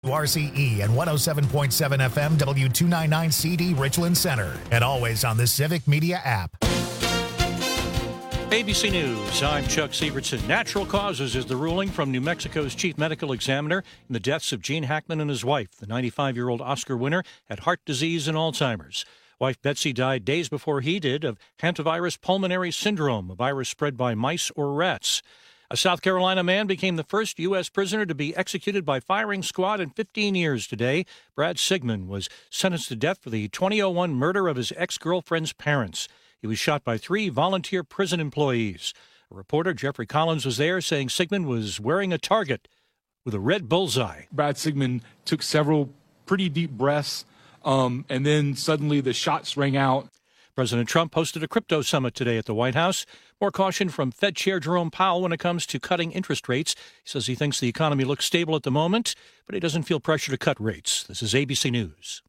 RCE and 107.7 FM W299CD Richland Center, and always on the Civic Media app. ABC News, I'm Chuck Sievertson. Natural causes is the ruling from New Mexico's chief medical examiner in the deaths of Gene Hackman and his wife. The 95-year-old Oscar winner had heart disease and Alzheimer's. Wife Betsy died days before he did of hantavirus pulmonary syndrome, a virus spread by mice or rats. A South Carolina man became the first U.S. prisoner to be executed by firing squad in 15 years today. Brad Sigmund was sentenced to death for the 2001 murder of his ex-girlfriend's parents. He was shot by 3 volunteer prison employees. A reporter, Jeffrey Collins, was there saying Sigmund was wearing a target with a red bullseye. Brad Sigmund took several pretty deep breaths, and then suddenly the shots rang out. President Trump hosted a crypto summit today at the White House. More caution from Fed Chair Jerome Powell when it comes to cutting interest rates. He says he thinks the economy looks stable at the moment, but he doesn't feel pressure to cut rates. This is ABC News.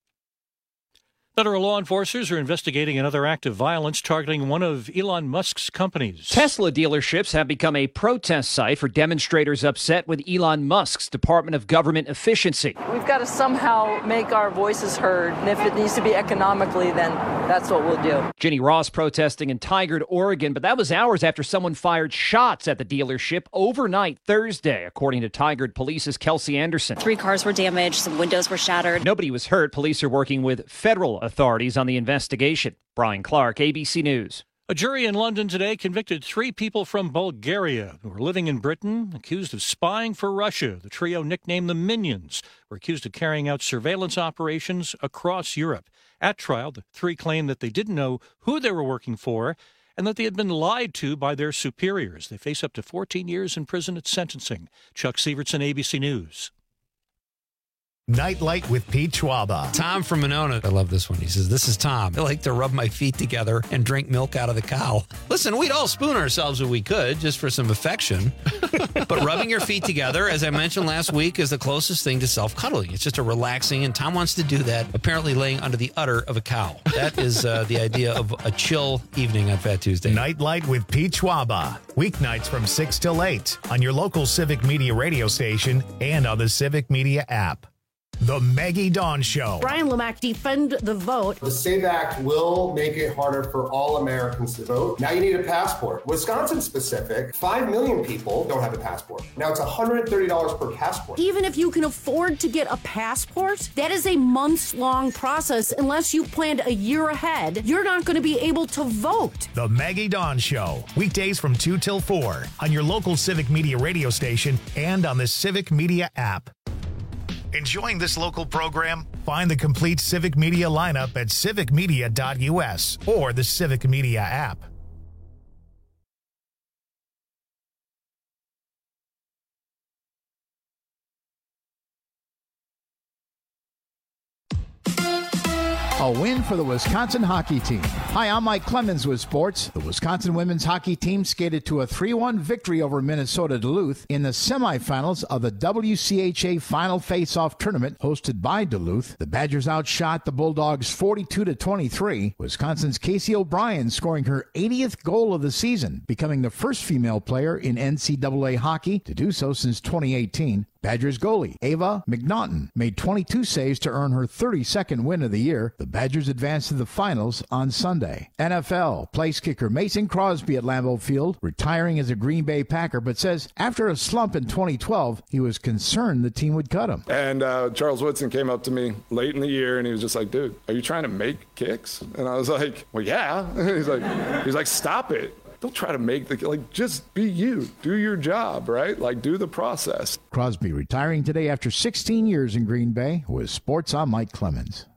Federal law enforcers are investigating another act of violence targeting one of Elon Musk's companies. Tesla dealerships have become a protest site for demonstrators upset with Elon Musk's Department of Government Efficiency. We've got to somehow make our voices heard, and if it needs to be economically, then that's what we'll do. Ginny Ross protesting in Tigard, Oregon, but that was hours after someone fired shots at the dealership overnight Thursday, according to Tigard Police's Kelsey Anderson. 3 cars were damaged, some windows were shattered. Nobody was hurt. Police are working with federal authorities on the investigation. Brian Clark, ABC News. A jury in London today convicted 3 people from Bulgaria who were living in Britain, accused of spying for Russia. The trio, nicknamed the Minions, were accused of carrying out surveillance operations across Europe. At trial, the 3 claimed that they didn't know who they were working for and that they had been lied to by their superiors. They face up to 14 years in prison at sentencing. Chuck Sievertson, ABC News. Nightlight with Pete Schwaba. Tom from Monona. I love this one. He says, "This is Tom. I like to rub my feet together and drink milk out of the cow." Listen, we'd all spoon ourselves if we could, just for some affection. But rubbing your feet together, as I mentioned last week, is the closest thing to self-cuddling. It's just a relaxing, and Tom wants to do that, apparently laying under the udder of a cow. That is the idea of a chill evening on Fat Tuesday. Nightlight with Pete Schwaba. Weeknights from 6 till 8 on your local Civic Media radio station and on the Civic Media app. The Maggie Dawn Show. Brian Lamack, defend the vote. The SAVE Act will make it harder for all Americans to vote. Now you need a passport. Wisconsin specific, 5 million people don't have a passport. Now it's $130 per passport. Even if you can afford to get a passport, that is a months-long process. Unless you planned a year ahead, you're not going to be able to vote. The Maggie Dawn Show. Weekdays from 2 till 4 on your local Civic Media radio station and on the Civic Media app. Enjoying this local program? Find the complete Civic Media lineup at civicmedia.us or the Civic Media app. A win for the Wisconsin hockey team. Hi, I'm Mike Clemens with sports. The Wisconsin women's hockey team skated to a 3-1 victory over Minnesota Duluth in the semifinals of the WCHA Final Face-Off Tournament hosted by Duluth. The Badgers outshot the Bulldogs 42-23. Wisconsin's Casey O'Brien scoring her 80th goal of the season, becoming the first female player in NCAA hockey to do so since 2018. Badgers goalie Ava McNaughton made 22 saves to earn her 32nd win of the year. The Badgers advanced to the finals on Sunday. NFL place kicker Mason Crosby at Lambeau Field, retiring as a Green Bay Packer, but says after a slump in 2012, he was concerned the team would cut him. And Charles Woodson came up to me late in the year, and he was just like, "Dude, are you trying to make kicks?" And I was like, "Well, yeah." He's like, "Stop it. Don't try to make just be you. Do your job, right? Do the process." Crosby retiring today after 16 years in Green Bay. With sports, I'm Mike Clemens.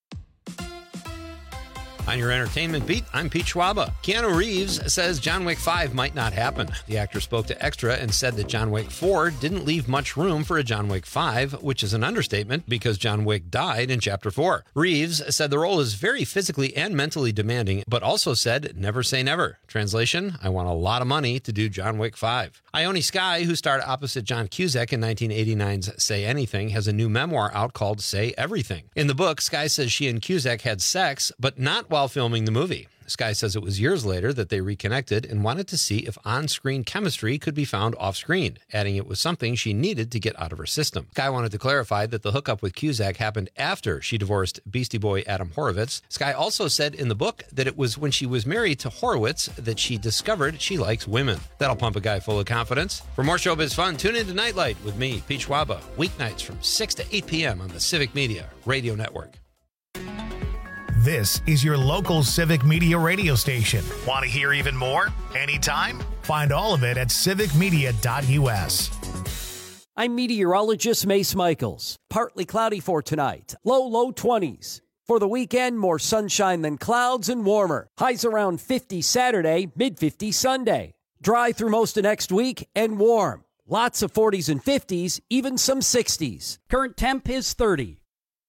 On your entertainment beat, I'm Pete Schwaba. Keanu Reeves says John Wick 5 might not happen. The actor spoke to Extra and said that John Wick 4 didn't leave much room for a John Wick 5, which is an understatement because John Wick died in Chapter 4. Reeves said the role is very physically and mentally demanding, but also said, never say never. Translation, I want a lot of money to do John Wick 5. Ione Skye, who starred opposite John Cusack in 1989's Say Anything, has a new memoir out called Say Everything. In the book, Skye says she and Cusack had sex, but not while filming the movie. Skye says it was years later that they reconnected and wanted to see if on-screen chemistry could be found off-screen, adding it was something she needed to get out of her system. Skye wanted to clarify that the hookup with Cusack happened after she divorced Beastie Boy Adam Horovitz. Skye also said in the book that it was when she was married to Horowitz that she discovered she likes women. That'll pump a guy full of confidence. For more showbiz fun, tune into Nightlight with me, Pete Schwaba, weeknights from 6 to 8 p.m. on the Civic Media Radio Network. This is your local Civic Media radio station. Want to hear even more? Anytime? Find all of it at civicmedia.us. I'm meteorologist Mace Michaels. Partly cloudy for tonight. Low 20s. For the weekend, more sunshine than clouds and warmer. Highs around 50 Saturday, mid-50s Sunday. Dry through most of next week and warm. Lots of 40s and 50s, even some 60s. Current temp is 30.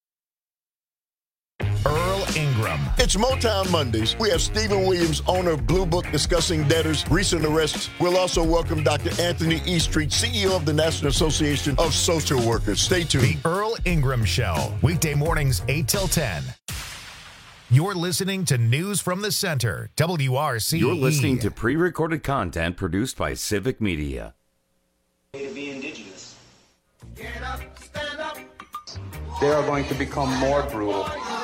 Earl Ingram. It's Motown Mondays. We have Stephen Williams, owner of Blue Book, discussing debtors' recent arrests. We'll also welcome Dr. Anthony Eastreet, CEO of the National Association of Social Workers. Stay tuned. The Earl Ingram Show, weekday mornings 8 till 10. You're listening to News from the Center, WRCE. You're listening to pre-recorded content produced by Civic Media. To be indigenous. Get up, stand up. They are going to become more brutal.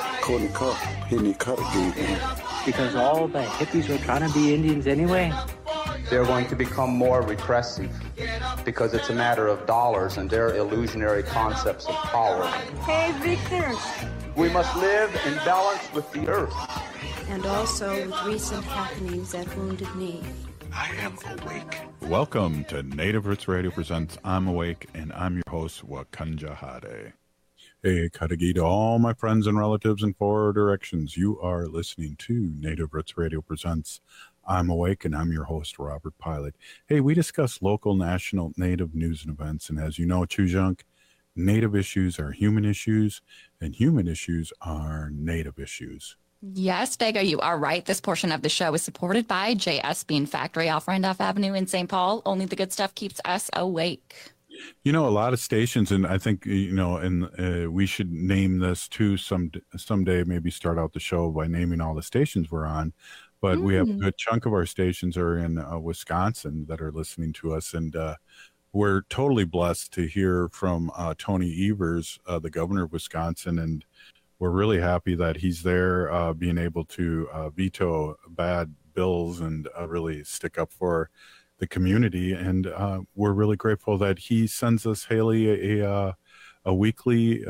Because all the hippies were trying to be Indians anyway. They're going to become more repressive because it's a matter of dollars and their illusionary concepts of power. Hey, Victor. We must live in balance with the earth. And also with recent happenings at Wounded Knee. I am awake. Welcome to Native Roots Radio presents I'm Awake, and I'm your host, Wakanja Hade. Hey, Kadagi to all my friends and relatives in 4 directions. You are listening to Native Roots Radio presents I'm Awake, and I'm your host, Robert Pilot. Hey, we discuss local, national, Native news and events, and as you know, Chujunk, Native issues are human issues, and human issues are Native issues. Yes, Vega, you are right. This portion of the show is supported by JS Bean Factory off Randolph Avenue in St. Paul. Only the good stuff keeps us awake. You know, a lot of stations, and I think, you know, and we should name this too someday, maybe start out the show by naming all the stations we're on. But we have a good chunk of our stations are in Wisconsin that are listening to us. And we're totally blessed to hear from Tony Evers, the governor of Wisconsin. And we're really happy that he's there being able to veto bad bills and really stick up for the community, and we're really grateful that he sends us, Haley, a weekly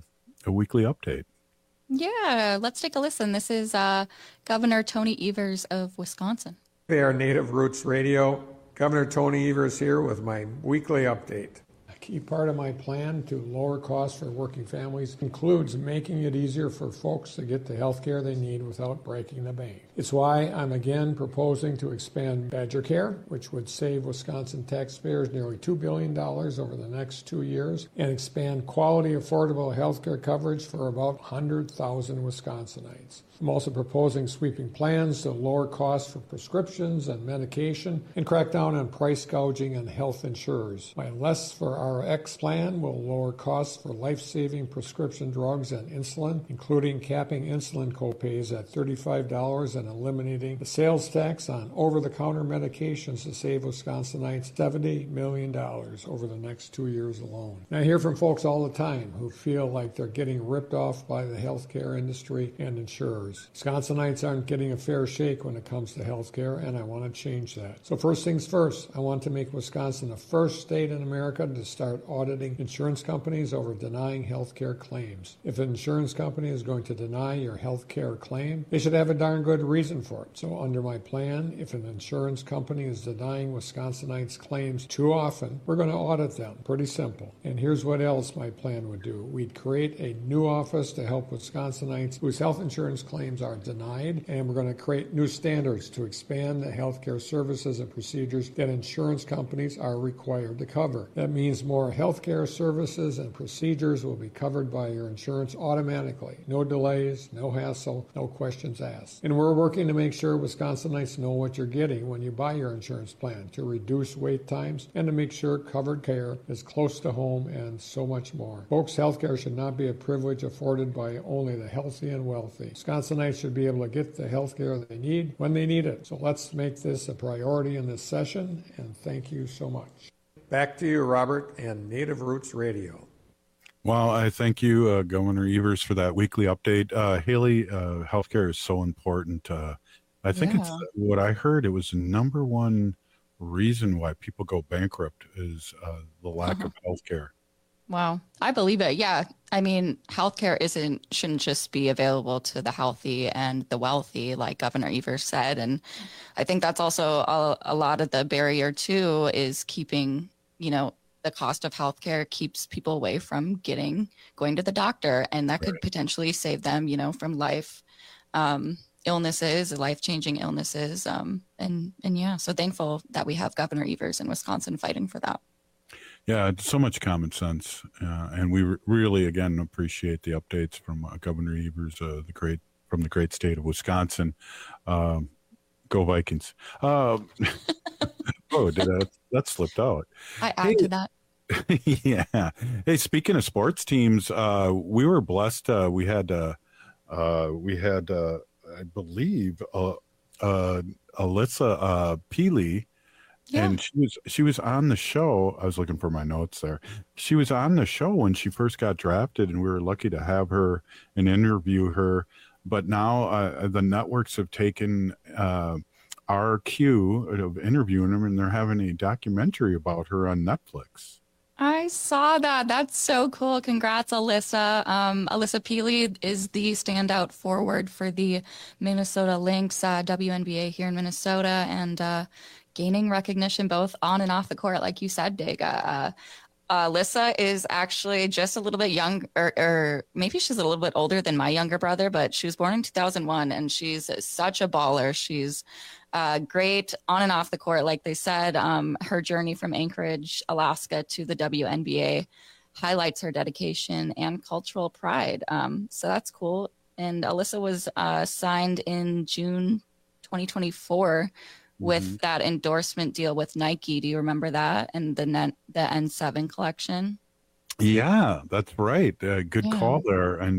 update. Yeah, let's take a listen. This is Governor Tony Evers of Wisconsin. They are Native Roots Radio. Governor Tony Evers here with my weekly update. A key part of my plan to lower costs for working families includes making it easier for folks to get the health care they need without breaking the bank. It's why I'm again proposing to expand Badger Care, which would save Wisconsin taxpayers nearly $2 billion over the next 2 years, and expand quality, affordable health care coverage for about 100,000 Wisconsinites. I'm also proposing sweeping plans to lower costs for prescriptions and medication and crack down on price gouging on health insurers. My Less for RX plan will lower costs for life-saving prescription drugs and insulin, including capping insulin copays at $35 and eliminating the sales tax on over-the-counter medications to save Wisconsinites $70 million over the next 2 years alone. And I hear from folks all the time who feel like they're getting ripped off by the healthcare industry and insurers. Wisconsinites aren't getting a fair shake when it comes to health care, and I want to change that. So first things first, I want to make Wisconsin the first state in America to start auditing insurance companies over denying health care claims. If an insurance company is going to deny your health care claim, they should have a darn good reason for it. So under my plan, if an insurance company is denying Wisconsinites' claims too often, we're going to audit them. Pretty simple. And here's what else my plan would do. We'd create a new office to help Wisconsinites whose health insurance claims are denied, and we're going to create new standards to expand the healthcare services and procedures that insurance companies are required to cover. That means more healthcare services and procedures will be covered by your insurance automatically. No delays, no hassle, no questions asked. And we're working to make sure Wisconsinites know what you're getting when you buy your insurance plan, to reduce wait times and to make sure covered care is close to home, and so much more. Folks, healthcare should not be a privilege afforded by only the healthy and wealthy. Wisconsinites should be able to get the healthcare they need when they need it. So let's make this a priority in this session, and thank you so much. Back to you, Robert, and Native Roots Radio. Well, I thank you, Governor Evers, for that weekly update. Haley, healthcare is so important. I think it's what I heard. It was the number one reason why people go bankrupt is the lack of healthcare. Wow. I believe it. Yeah. I mean, healthcare shouldn't just be available to the healthy and the wealthy, like Governor Evers said. And I think that's also a lot of the barrier too, is keeping, the cost of healthcare keeps people away from going to the doctor, and that could potentially save them, from illnesses, life-changing illnesses. And yeah, so thankful that we have Governor Evers in Wisconsin fighting for that. Yeah, it's so much common sense, and we really, again, appreciate the updates from Governor Evers, from the great state of Wisconsin. Go Vikings! That slipped out. I add to that. Yeah. Hey, speaking of sports teams, we were blessed. We had, I believe, Alyssa Peely. Yeah. And she was on the show. I was looking for my notes there. She was on the show when she first got drafted, and we were lucky to have her and interview her. But now the networks have taken our cue of interviewing her, and they're having a documentary about her on Netflix. I saw that. That's so cool. Congrats, Alyssa. Alyssa Peely is the standout forward for the Minnesota Lynx, WNBA here in Minnesota, and gaining recognition both on and off the court, like you said, Dega. Alyssa is actually just a little bit young, or maybe she's a little bit older than my younger brother, but she was born in 2001, and she's such a baller. She's great on and off the court. Like they said, her journey from Anchorage, Alaska to the WNBA highlights her dedication and cultural pride. So that's cool. And Alyssa was signed in June 2024 with that endorsement deal with Nike. Do you remember that? And the N7 collection? Yeah, that's right. Good call there. And,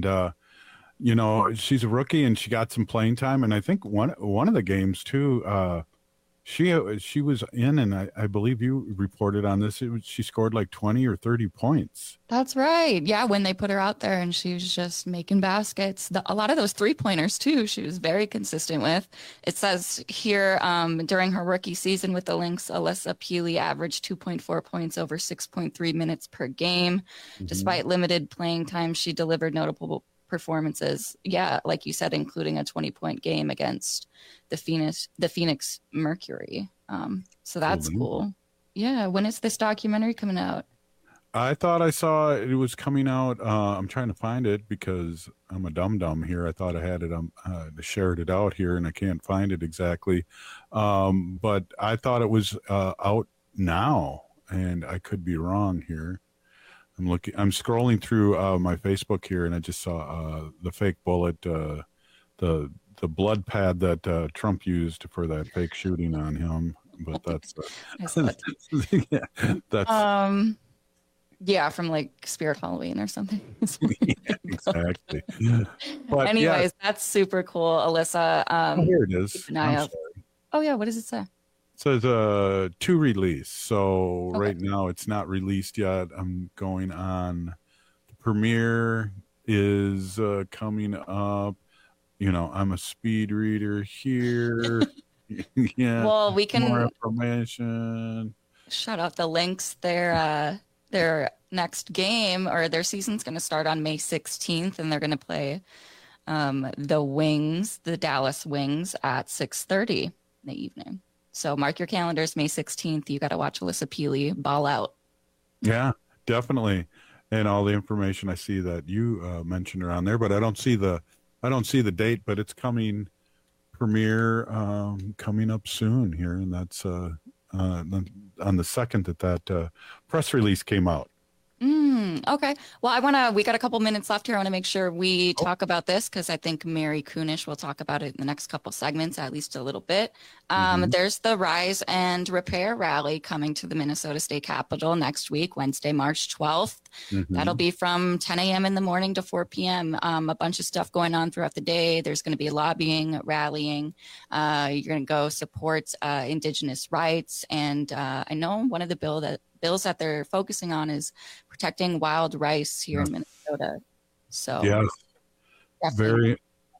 she's a rookie and she got some playing time. And I think one of the games too, she was in, and I believe you reported on this. She scored like 20 or 30 points. That's right. Yeah, when they put her out there and she was just making baskets. A lot of those 3-pointers too, she was very consistent with. It says here during her rookie season with the Lynx, Alyssa Peely averaged 2.4 points over 6.3 minutes per game. Despite limited playing time, she delivered notable performances. Yeah, like you said, including a 20-point game against the Phoenix Mercury. So that's cool. Yeah. When is this documentary coming out? I thought I saw it was coming out. I'm trying to find it because I'm a dum-dum here. I thought I had it. Shared it out here, and I can't find it exactly. But I thought it was out now, and I could be wrong here. I'm scrolling through my Facebook here, and I just saw the fake bullet, the blood pad that Trump used for that fake shooting on him. But that's from like Spirit Halloween or something. Yeah, exactly. But anyways, that's super cool, Alyssa. Here it is. Keep an eye out. Oh yeah, what does it say? It says to release. So right now it's not released yet. I'm going on. The premiere is coming up. I'm a speed reader here. Yeah. Well, we can more information. Shout out the Lynx. Their next game, or their season's going to start on May 16th, and they're going to play the Dallas Wings at 6:30 in the evening. So mark your calendars, May 16th. You got to watch Alyssa Peely ball out. Yeah, definitely. And all the information I see that you mentioned around there, but I don't see the date, but it's coming premiere coming up soon here, and that's on the second that press release came out. Okay. Well, we got a couple minutes left here. I want to make sure we talk about this because I think Mary Kunesh will talk about it in the next couple segments, at least a little bit. There's the Rise and Repair rally coming to the Minnesota State Capitol next week, Wednesday, March 12th. That'll be from 10 a.m. in the morning to 4 p.m. A bunch of stuff going on throughout the day. There's going to be lobbying, rallying. You're going to go support Indigenous rights. And I know one of the bills that they're focusing on is protecting wild rice here in Minnesota. So very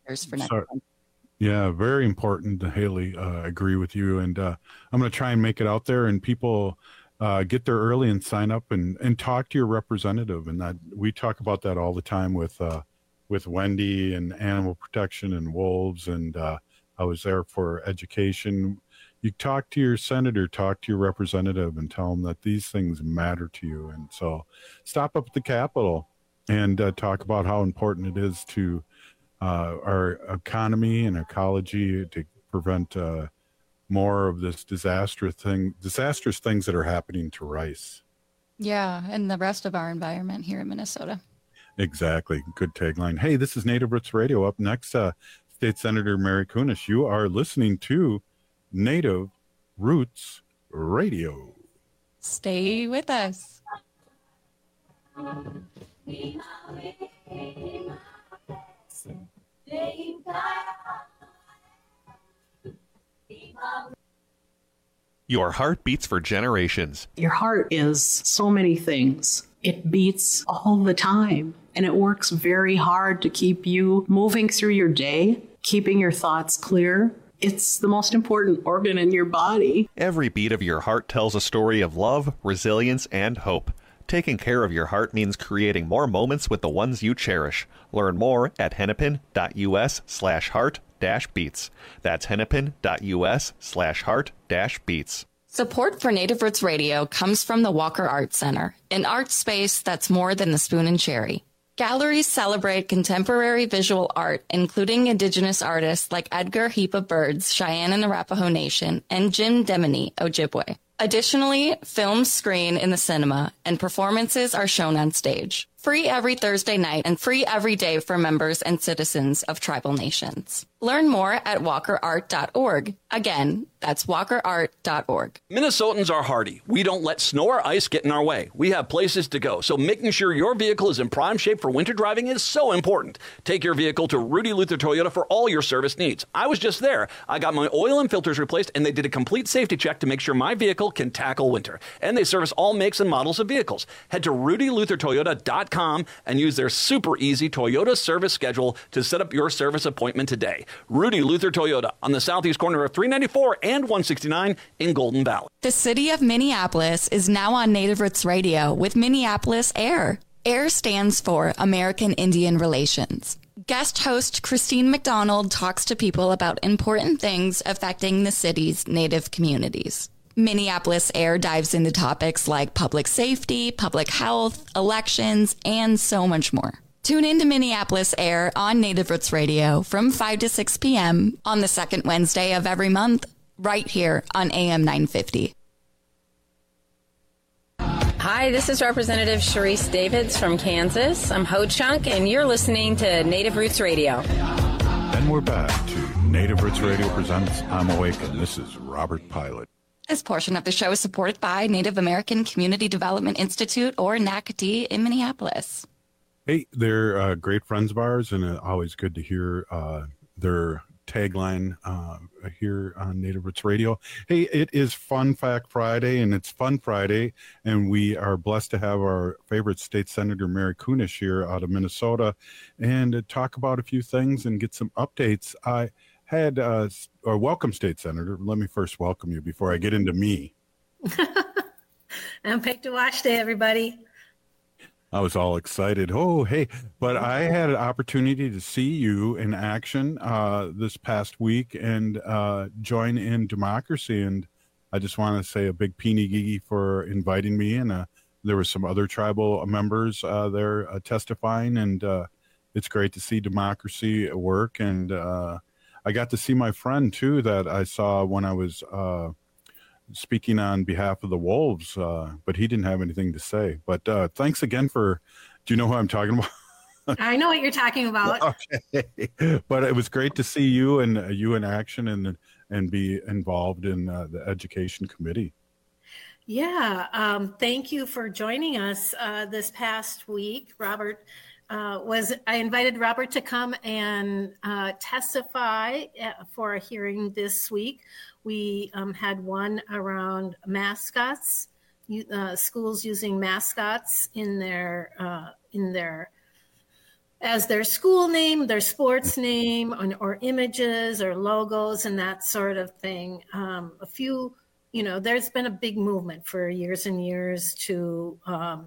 for very important, Haley. I agree with you, and I'm going to try and make it out there, and people get there early and sign up and talk to your representative. And that we talk about that all the time with Wendy and animal protection and wolves, and I was there for education. You talk to your senator, talk to your representative, and tell them that these things matter to you. And so stop up at the Capitol and talk about how important it is to our economy and ecology to prevent more of this disastrous things that are happening to rice. Yeah, and the rest of our environment here in Minnesota. Exactly. Good tagline. Hey, this is Native Roots Radio. Up next, State Senator Mary Kunesh. You are listening to Native Roots Radio. Stay with us. Your heart beats for generations. Your heart is so many things. It beats all the time, and it works very hard to keep you moving through your day, keeping your thoughts clear. It's the most important organ in your body. Every beat of your heart tells a story of love, resilience, and hope. Taking care of your heart means creating more moments with the ones you cherish. Learn more at hennepin.us/heart-beats. That's hennepin.us/heart-beats. Support for Native Roots Radio comes from the Walker Art Center, an art space that's more than the spoon and cherry. Galleries celebrate contemporary visual art, including Indigenous artists like Edgar Heap of Birds, Cheyenne and Arapaho Nation, and Jim Demini, Ojibwe. Additionally, films screen in the cinema, and performances are shown on stage. Free every Thursday night and free every day for members and citizens of tribal nations. Learn more at walkerart.org. Again, that's walkerart.org. Minnesotans are hardy. We don't let snow or ice get in our way. We have places to go, so making sure your vehicle is in prime shape for winter driving is so important. Take your vehicle to Rudy Luther Toyota for all your service needs. I was just there. I got my oil and filters replaced, and they did a complete safety check to make sure my vehicle can tackle winter. And they service all makes and models of vehicles. Head to rudyluthertoyota.com and use their super easy Toyota service schedule to set up your service appointment today. Rudy Luther Toyota on the southeast corner of 394 and 169 in Golden Valley. The city of Minneapolis is now on Native Roots Radio with Minneapolis AIR. AIR stands for American Indian Relations. Guest host Christine McDonald talks to people about important things affecting the city's Native communities. Minneapolis AIR dives into topics like public safety, public health, elections, and so much more. Tune in to Minneapolis AIR on Native Roots Radio from 5 to 6 p.m. on the second Wednesday of every month, right here on AM 950. Hi, this is Representative Sharice Davids from Kansas. I'm Ho Chunk, and you're listening to Native Roots Radio. And we're back to Native Roots Radio presents I'm Awake, and this is Robert Pilot. This portion of the show is supported by Native American Community Development Institute, or NACD, in Minneapolis. Hey, they're great friends of ours, and always good to hear their tagline here on Native Roots Radio. Hey, it is Fun Fact Friday, and it's Fun Friday, and we are blessed to have our favorite state senator, Mary Kunesh, here out of Minnesota, and talk about a few things and get some updates. I had or welcome, State Senator. Let me first welcome you before I get into me. I'm picked to watch day, everybody. I was all excited. Oh, hey, but I had an opportunity to see you in action this past week and join in democracy. And I just want to say a big peeny gigi for inviting me. And there were some other tribal members there testifying. And it's great to see democracy at work. And I got to see my friend, too, that I saw when I was speaking on behalf of the Wolves, but he didn't have anything to say. But thanks again do you know who I'm talking about? I know what you're talking about. Okay. But it was great to see you in action and be involved in the education committee. Yeah. Thank you for joining us this past week. I invited Robert to come and testify for a hearing this week. We had one around mascots, schools using mascots in their as their school name, their sports name, or images or logos and that sort of thing. There's been a big movement for years and years to,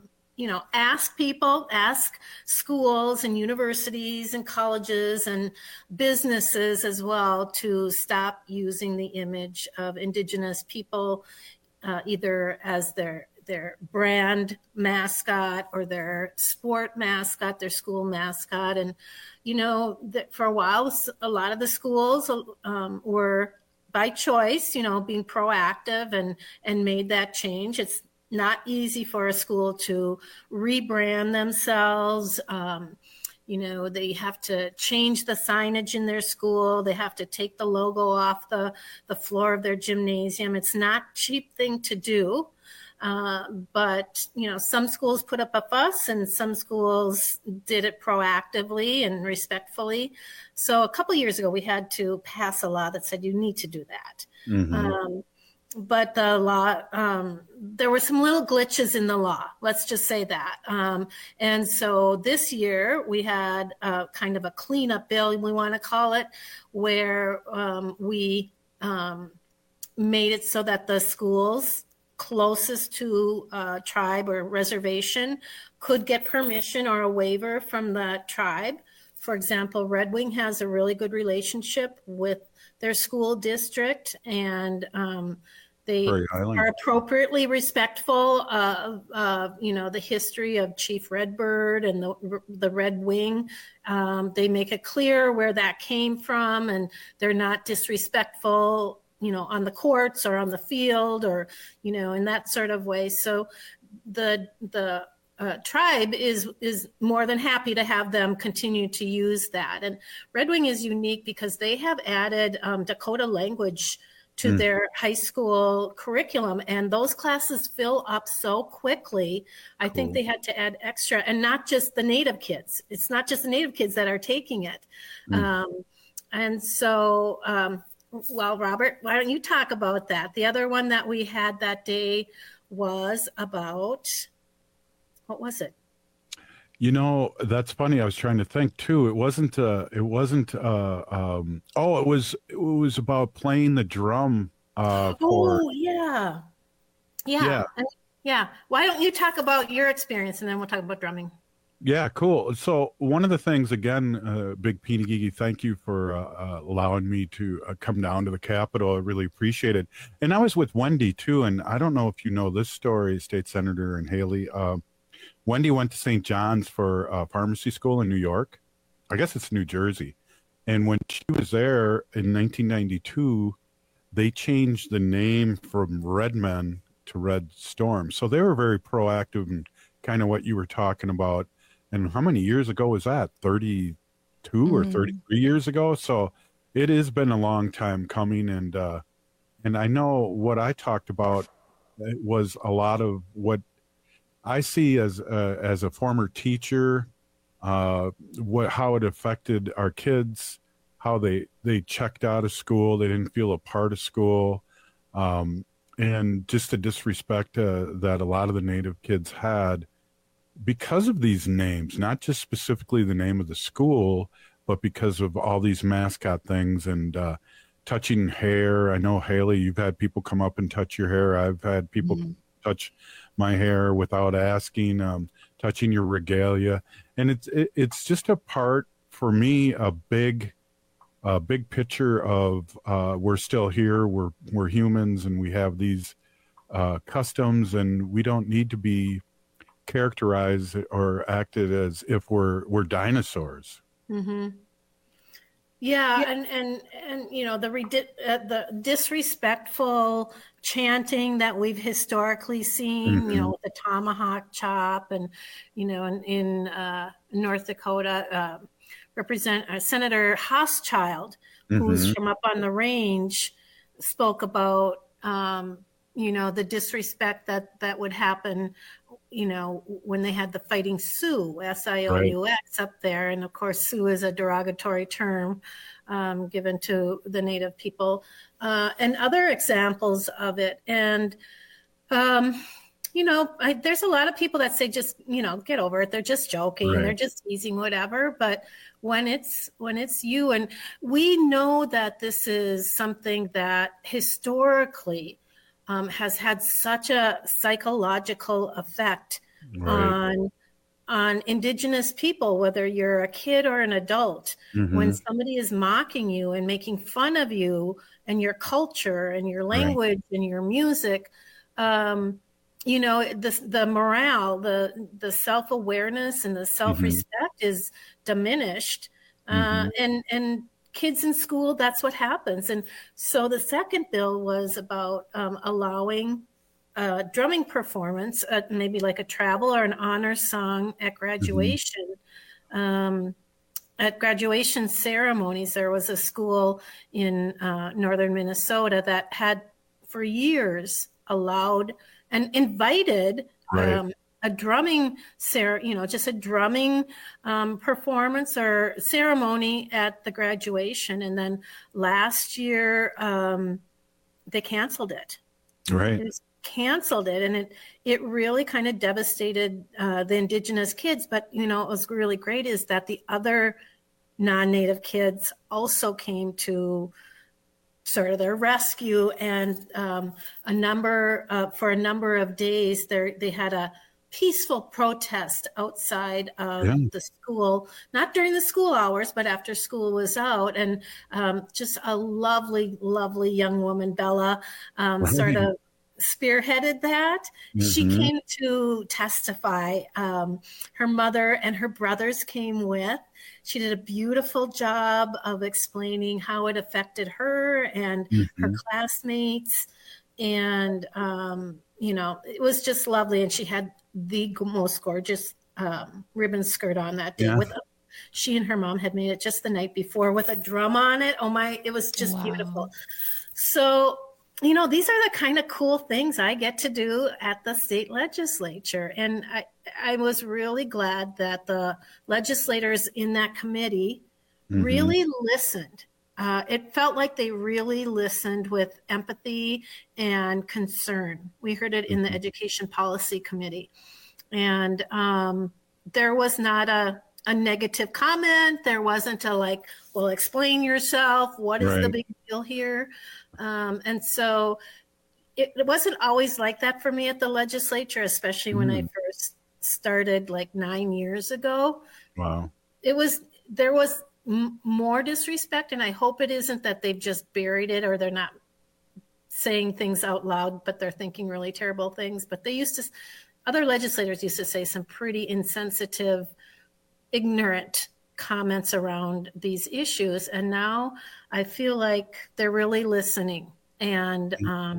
ask schools and universities and colleges and businesses as well to stop using the image of Indigenous people, either as their brand mascot or their sport mascot, their school mascot. And, for a while, a lot of the schools were by choice, being proactive and made that change. It's not easy for a school to rebrand themselves. They have to change the signage in their school. They have to take the logo off the floor of their gymnasium. It's not a cheap thing to do. But some schools put up a fuss and some schools did it proactively and respectfully. So a couple of years ago, we had to pass a law that said you need to do that. Mm-hmm. But the law, there were some little glitches in the law. Let's just say that. And so this year we had kind of a cleanup bill, we want to call it, where we made it so that the schools closest to a tribe or reservation could get permission or a waiver from the tribe. For example, Red Wing has a really good relationship with their school district, and they are appropriately respectful of the history of Chief Redbird and the Red Wing. They make it clear where that came from, and they're not disrespectful on the courts or on the field or, in that sort of way. So the tribe is more than happy to have them continue to use that. And Red Wing is unique because they have added Dakota language to their high school curriculum, and those classes fill up so quickly. I think they had to add extra, and not just the Native kids. It's not just the Native kids that are taking it. And so, well, Robert, why don't you talk about that? The other one that we had that day was about, what was it? That's funny. I was trying to think too. It was about playing the drum. Yeah. Why don't you talk about your experience and then we'll talk about drumming. Yeah, cool. So one of the things, again, Big Peenagigi, thank you for allowing me to come down to the Capitol. I really appreciate it. And I was with Wendy, too, and I don't know if you know this story, State Senator and Haley. Wendy went to St. John's for pharmacy school in New York. I guess it's New Jersey. And when she was there in 1992, they changed the name from Redmen to Red Storm. So they were very proactive and kind of what you were talking about. And how many years ago was that? 32 or 33 years ago? So it has been a long time coming. And I know what I talked about was a lot of what I see as a former teacher, how it affected our kids, how they checked out of school, they didn't feel a part of school, and just the disrespect that a lot of the Native kids had because of these names, not just specifically the name of the school, but because of all these mascot things and touching hair. I know, Haley, you've had people come up and touch your hair. I've had people touch my hair without asking, touching your regalia. And it's just a part, for me, a big picture of we're still here, we're humans, and we have these customs, and we don't need to be characterized or acted as if we're dinosaurs. Yeah, and you know, the disrespectful chanting that we've historically seen, you know, with the tomahawk chop, and you know, in North Dakota, Senator Hochschild, who's from up on the range, spoke about you know, the disrespect that would happen, you know, when they had the Fighting Sioux, S-I-O-U-X, up there. And of course, Sioux is a derogatory term given to the Native people, and other examples of it. And, you know, there's a lot of people that say, just, you know, get over it. They're just joking. They're just teasing, whatever. But when it's you, and we know that this is something that historically has had such a psychological effect on Indigenous people, whether you're a kid or an adult. When somebody is mocking you and making fun of you and your culture and your language and your music, you know, the morale, the self-awareness and the self-respect is diminished. And kids in school, that's what happens. And so the second bill was about allowing drumming performance, maybe like a travel or an honor song at graduation. At graduation ceremonies, there was a school in northern Minnesota that had for years allowed and invited a drumming, you know, just a drumming performance or ceremony at the graduation. And then last year, they canceled it. Canceled it. And it really kind of devastated the Indigenous kids. But, you know, what was really great is that the other non-Native kids also came to sort of their rescue. And for a number of days, they had a peaceful protest outside of the school, not during the school hours, but after school was out. And just a lovely, lovely young woman, Bella, sort of spearheaded that. She came to testify. Her mother and her brothers came with. She did a beautiful job of explaining how it affected her and her classmates. And, you know, it was just lovely. And she had the most gorgeous ribbon skirt on that day. She and her mom had made it just the night before with a drum on it. Oh my, it was just beautiful. So, you know, these are the kind of cool things I get to do at the state legislature. And I was really glad that the legislators in that committee really listened. It felt like they really listened with empathy and concern. We heard it in the Education Policy Committee. And there was not a negative comment. There wasn't a like, well, explain yourself. What is the big deal here? And so it wasn't always like that for me at the legislature, especially when I first started like 9 years ago. Wow. There was more disrespect, and I hope it isn't that they've just buried it or they're not saying things out loud, but they're thinking really terrible things. But other legislators used to say some pretty insensitive, ignorant comments around these issues. And now I feel like they're really listening. And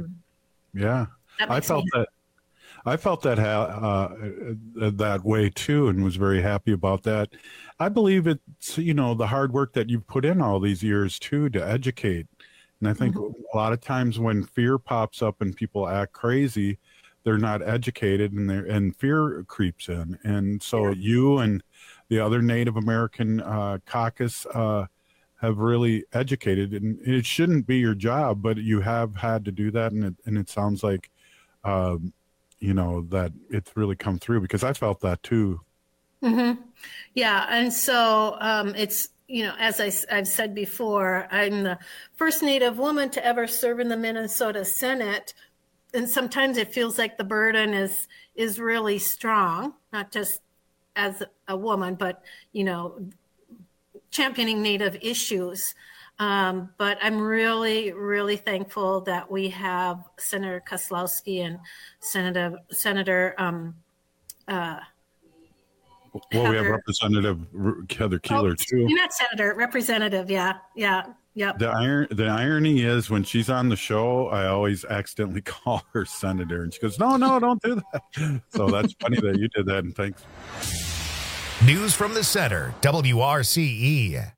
I felt that that way too, and was very happy about that. I believe it's, you know, the hard work that you've put in all these years too to educate. And I think a lot of times when fear pops up and people act crazy, they're not educated, and fear creeps in. And so you and the other Native American caucus have really educated, and it shouldn't be your job, but you have had to do that. And it sounds like, you know, that it's really come through, because I felt that too. Yeah. And so it's, you know, as I've said before, I'm the first Native woman to ever serve in the Minnesota Senate. And sometimes it feels like the burden is really strong, not just as a woman, but, you know, championing Native issues. But I'm really, really thankful that we have Senator Kozlowski and Senator Well, we have Representative Heather Keeler, too. You're not Senator, Representative, yeah. Yep. The irony is when she's on the show, I always accidentally call her Senator, and she goes, no, don't do that. So that's funny that you did that, and thanks. News from the center, WRCE.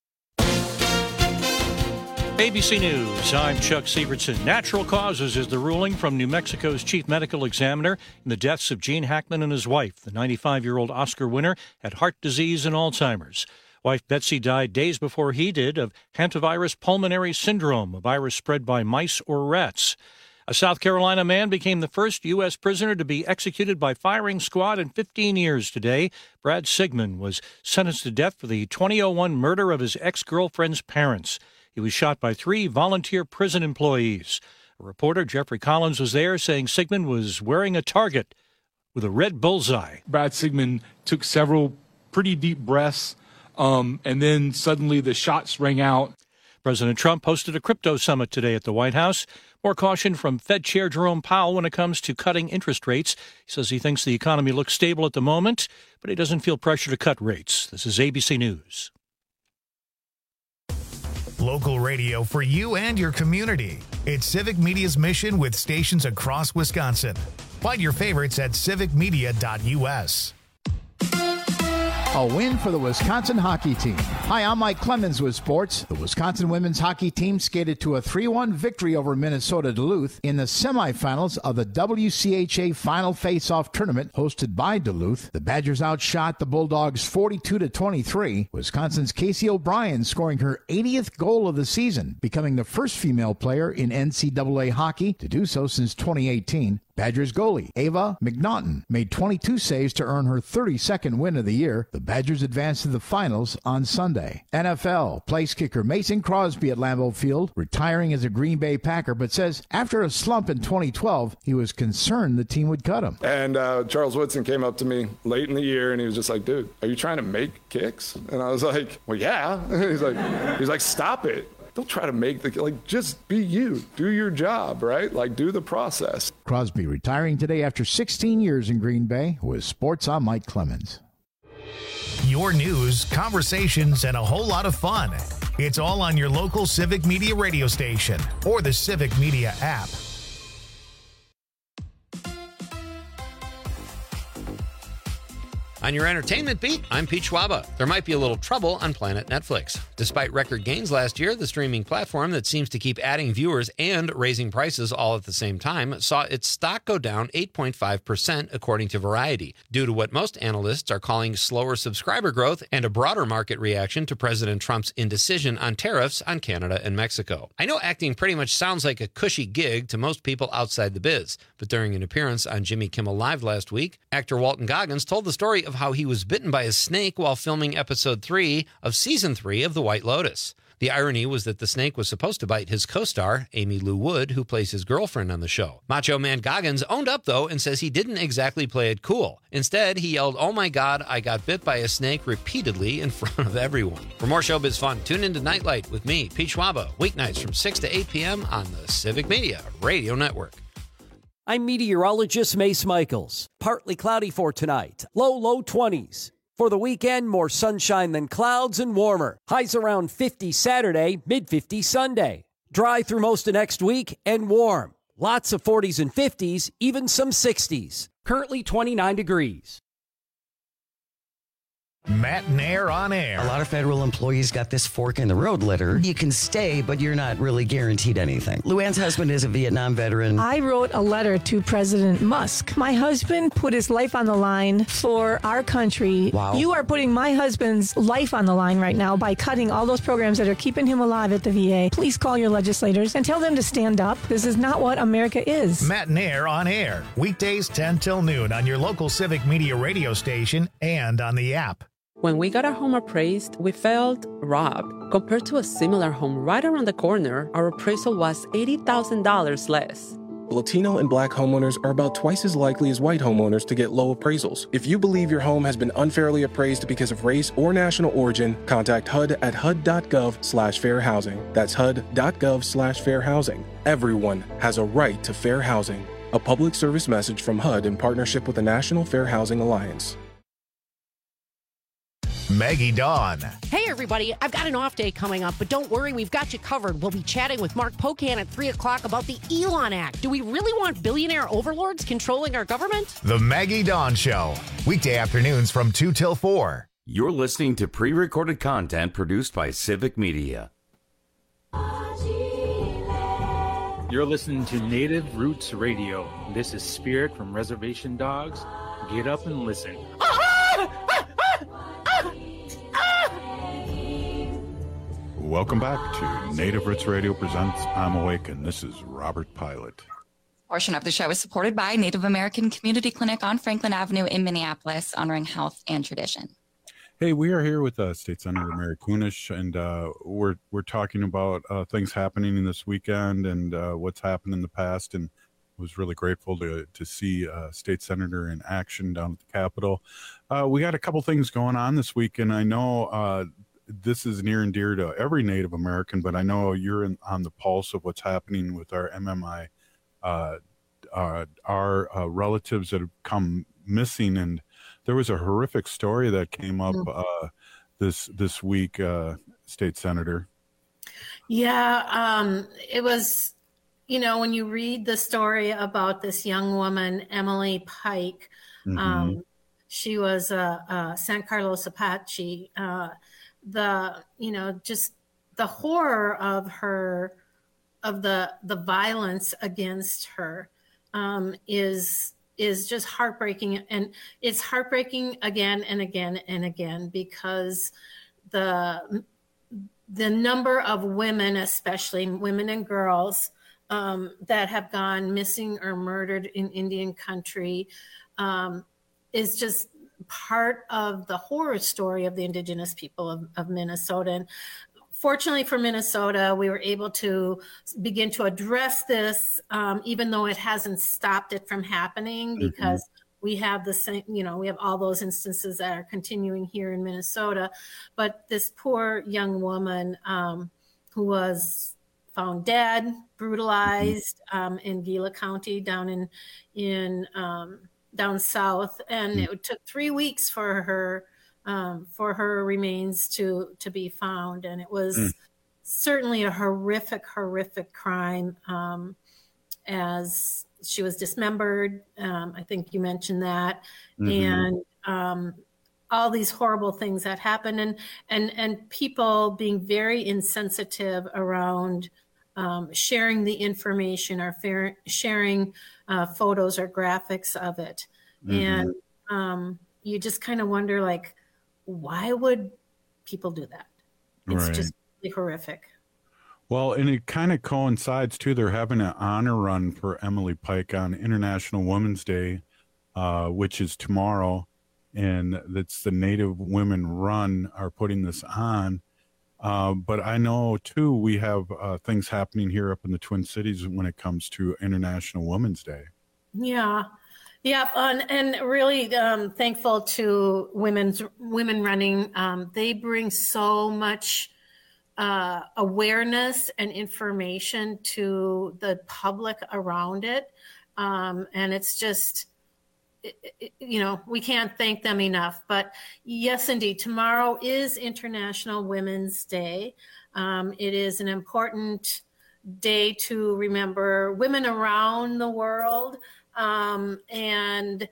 ABC News, I'm Chuck Sievertson. Natural causes is the ruling from New Mexico's chief medical examiner in the deaths of Gene Hackman and his wife. The 95-year-old Oscar winner had heart disease and Alzheimer's. Wife Betsy died days before he did of hantavirus pulmonary syndrome, a virus spread by mice or rats. A South Carolina man became the first U.S. prisoner to be executed by firing squad in 15 years today. Brad Sigmund was sentenced to death for the 2001 murder of his ex-girlfriend's parents. He was shot by 3 volunteer prison employees. A reporter, Jeffrey Collins, was there saying Sigmund was wearing a target with a red bullseye. Brad Sigmund took several pretty deep breaths, and then suddenly the shots rang out. President Trump hosted a crypto summit today at the White House. More caution from Fed Chair Jerome Powell when it comes to cutting interest rates. He says he thinks the economy looks stable at the moment, but he doesn't feel pressure to cut rates. This is ABC News. Local radio for you and your community. It's Civic Media's mission with stations across Wisconsin. Find your favorites at civicmedia.us. A win for the Wisconsin hockey team. Hi, I'm Mike Clemens with sports. The Wisconsin women's hockey team skated to a 3-1 victory over Minnesota Duluth in the semifinals of the WCHA Final Face-Off Tournament hosted by Duluth. The Badgers outshot the Bulldogs 42-23. Wisconsin's Casey O'Brien scoring her 80th goal of the season, becoming the first female player in NCAA hockey to do so since 2018. Badgers goalie Ava McNaughton made 22 saves to earn her 32nd win of the year. The Badgers advanced to the finals on Sunday. NFL place kicker Mason Crosby at Lambeau Field, retiring as a Green Bay Packer, but says after a slump in 2012, he was concerned the team would cut him. And Charles Woodson came up to me late in the year, and he was just like, dude, are you trying to make kicks? And I was like, well, yeah. He's like, stop it. Don't try to make just be you. Do your job, right? Do the process. Crosby retiring today after 16 years in Green Bay. With sports, I'm Mike Clemens. Your news, conversations, and a whole lot of fun. It's all on your local Civic Media radio station or the Civic Media app. On your entertainment beat, I'm Pete Schwaba. There might be a little trouble on Planet Netflix. Despite record gains last year, the streaming platform that seems to keep adding viewers and raising prices all at the same time saw its stock go down 8.5% according to Variety, due to what most analysts are calling slower subscriber growth and a broader market reaction to President Trump's indecision on tariffs on Canada and Mexico. I know acting pretty much sounds like a cushy gig to most people outside the biz, but during an appearance on Jimmy Kimmel Live last week, actor Walton Goggins told the story of how he was bitten by a snake while filming episode 3 of season 3 of The White Lotus. The irony was that the snake was supposed to bite his co-star, Amy Lou Wood, who plays his girlfriend on the show. Macho Man Goggins owned up, though, and says he didn't exactly play it cool. Instead, he yelled, "Oh my God, I got bit by a snake," repeatedly in front of everyone. For more showbiz fun, tune into Nightlight with me, Pete Schwaba, weeknights from 6 to 8 p.m. on the Civic Media Radio Network. I'm meteorologist Mace Michaels. Partly cloudy for tonight. Low 20s. For the weekend, more sunshine than clouds and warmer. Highs around 50 Saturday, mid-50 Sunday. Dry through most of next week and warm. Lots of 40s and 50s, even some 60s. Currently 29 degrees. Matt Nair on air. A lot of federal employees got this fork in the road letter. You can stay, but you're not really guaranteed anything. Luann's husband is a Vietnam veteran. I wrote a letter to President Musk. My husband put his life on the line for our country. Wow. You are putting my husband's life on the line right now by cutting all those programs that are keeping him alive at the VA. Please call your legislators and tell them to stand up. This is not what America is. Matt Nair on air. Weekdays 10 till noon on your local Civic Media radio station and on the app. When we got our home appraised, we felt robbed. Compared to a similar home right around the corner, our appraisal was $80,000 less. Latino and Black homeowners are about twice as likely as white homeowners to get low appraisals. If you believe your home has been unfairly appraised because of race or national origin, contact HUD at HUD.gov/fair housing. That's HUD.gov/fair housing. Everyone has a right to fair housing. A public service message from HUD in partnership with the National Fair Housing Alliance. Maggie Dawn. Hey, everybody. I've got an off day coming up, but don't worry, we've got you covered. We'll be chatting with Mark Pocan at 3 o'clock about the Elon Act. Do we really want billionaire overlords controlling our government? The Maggie Dawn Show. Weekday afternoons from 2 till 4. You're listening to pre-recorded content produced by Civic Media. You're listening to Native Roots Radio. This is Spirit from Reservation Dogs. Get up and listen. Welcome back to Native Roots Radio presents I'm Awake, and this is Robert Pilot. Portion of the show is supported by Native American Community Clinic on Franklin Avenue in Minneapolis, honoring health and tradition. Hey, we are here with State Senator Mary Kunesh, and we're talking about things happening in this weekend and what's happened in the past, and was really grateful to see State Senator in action down at the Capitol. We got a couple things going on this week, and I know this is near and dear to every Native American, but I know you're on the pulse of what's happening with our MMI, our relatives that have come missing. And there was a horrific story that came up this week, State Senator. Yeah, it was, when you read the story about this young woman, Emily Pike, she was a San Carlos Apache. Just the horror of her, of the violence against her, is just heartbreaking. And it's heartbreaking again and again and again, because the number of women, especially women and girls, that have gone missing or murdered in Indian country, is just part of the horror story of the Indigenous people of Minnesota. And fortunately for Minnesota, we were able to begin to address this, even though it hasn't stopped it from happening, because we have the same, we have all those instances that are continuing here in Minnesota. But this poor young woman who was found dead, brutalized in Gila County down down south, and it took 3 weeks for her remains to be found, and it was certainly a horrific crime, as she was dismembered. I think you mentioned that, and all these horrible things that happened, and people being very insensitive around sharing the information or sharing photos or graphics of it. And you just kind of wonder, like, why would people do that? It's just really horrific. Well, and it kind of coincides too. They're having an honor run for Emily Pike on International Women's Day, which is tomorrow. And that's the Native Women Run are putting this on. But I know, too, we have things happening here up in the Twin Cities when it comes to International Women's Day. Yeah. Yeah. And really thankful to women running. They bring so much awareness and information to the public around it. And it's just, we can't thank them enough. But yes, indeed, tomorrow is International Women's Day. It is an important day to remember women around the world, and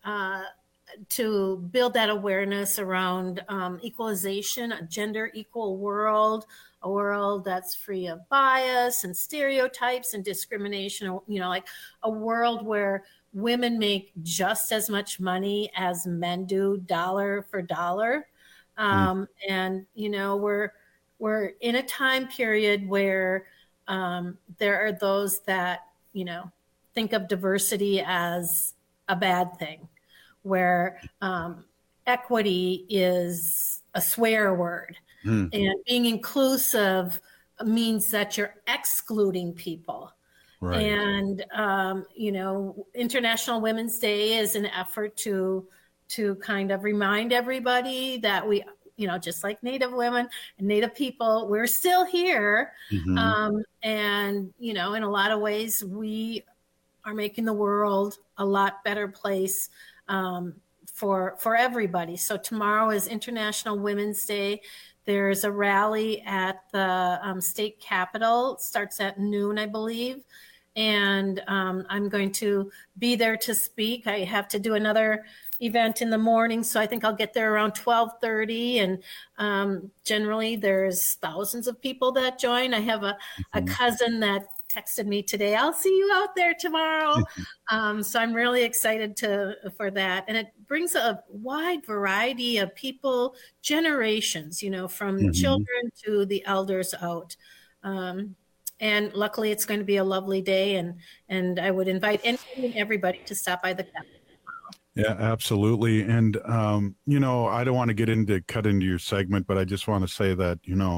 to build that awareness around equalization, a gender equal world, a world that's free of bias and stereotypes and discrimination, like a world where women make just as much money as men do, dollar for dollar. And, we're in a time period where there are those that, think of diversity as a bad thing, where equity is a swear word. And being inclusive means that you're excluding people. Right. And, International Women's Day is an effort to kind of remind everybody that we, just like Native women and Native people, we're still here. And, in a lot of ways, we are making the world a lot better place for everybody. So tomorrow is International Women's Day. There's a rally at the state capitol. It starts at noon, I believe. And I'm going to be there to speak. I have to do another event in the morning, so I think I'll get there around 12:30. And generally, there's thousands of people that join. I have a cousin that texted me today, "I'll see you out there tomorrow." So I'm really excited for that. And it brings a wide variety of people, generations, from children to the elders out. And luckily, it's going to be a lovely day. And I would invite everybody to stop by the Capitol. Yeah, absolutely. And, I don't want to cut into your segment, but I just want to say that,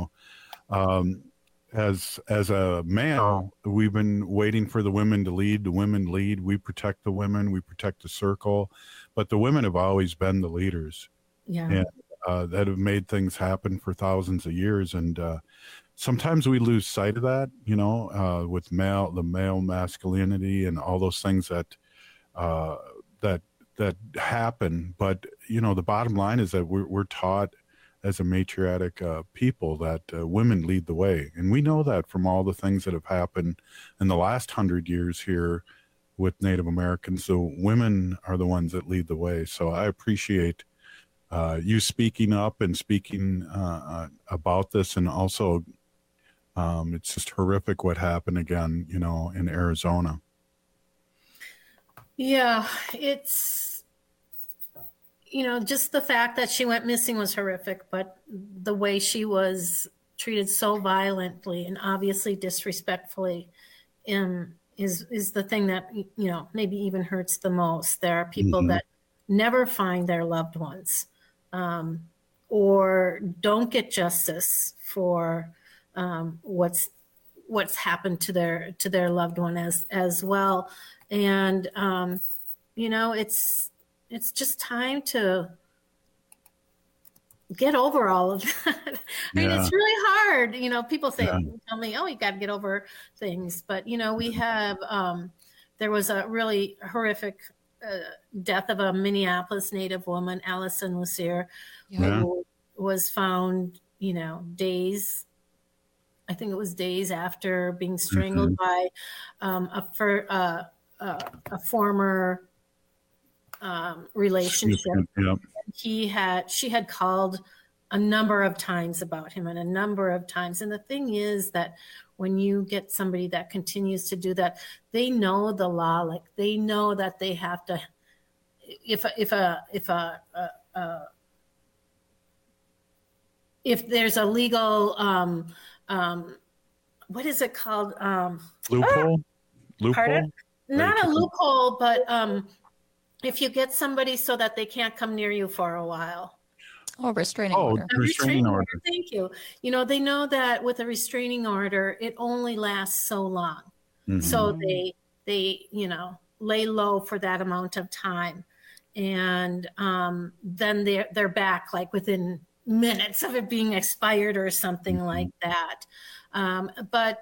as a male, we've been waiting for the women to lead. The women lead. We protect the women. We protect the circle. But the women have always been the leaders. Yeah. And that have made things happen for thousands of years. And sometimes we lose sight of that, with the male masculinity and all those things that happen. But, the bottom line is that we're taught as a matriarchic people that women lead the way. And we know that from all the things that have happened in the last 100 years here with Native Americans. So women are the ones that lead the way. So I appreciate you speaking up and speaking about this. And also, it's just horrific what happened again, in Arizona. Yeah, it's, just the fact that she went missing was horrific, but the way she was treated so violently and obviously disrespectfully is the thing that, maybe even hurts the most. There are people that never find their loved ones or don't get justice for what's happened to their loved one as well. And, it's just time to get over all of that. I mean, it's really hard. People tell me, oh, you got to get over things. But, we have, there was a really horrific death of a Minneapolis Native woman, Allison Lucier, who was found, days after being strangled by a former relationship. Yep. She had called a number of times about him and the thing is that when you get somebody that continues to do that, they know the law, like they know that they have to, if there's a legal what is it called, loophole? Not a loophole, but if you get somebody so that they can't come near you for a while. Oh, restraining order. Restraining order. Thank you. They know that with a restraining order, it only lasts so long. Mm-hmm. So they lay low for that amount of time. And then they're back like within minutes of it being expired or something like that. But,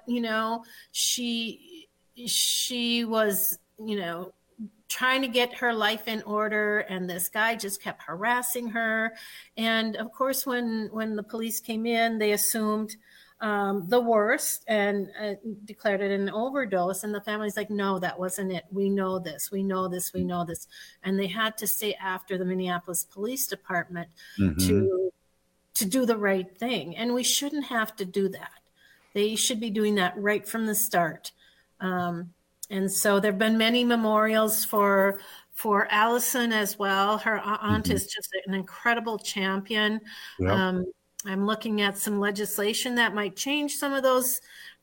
she was, trying to get her life in order, and this guy just kept harassing her. And of course, when the police came in, they assumed the worst and declared it an overdose. And the family's like, no, that wasn't it. We know this. And they had to stay after the Minneapolis Police Department to do the right thing. And we shouldn't have to do that. They should be doing that right from the start. And so there have been many memorials for Allison as well. Her aunt is just an incredible champion. Yep. I'm looking at some legislation that might change some of those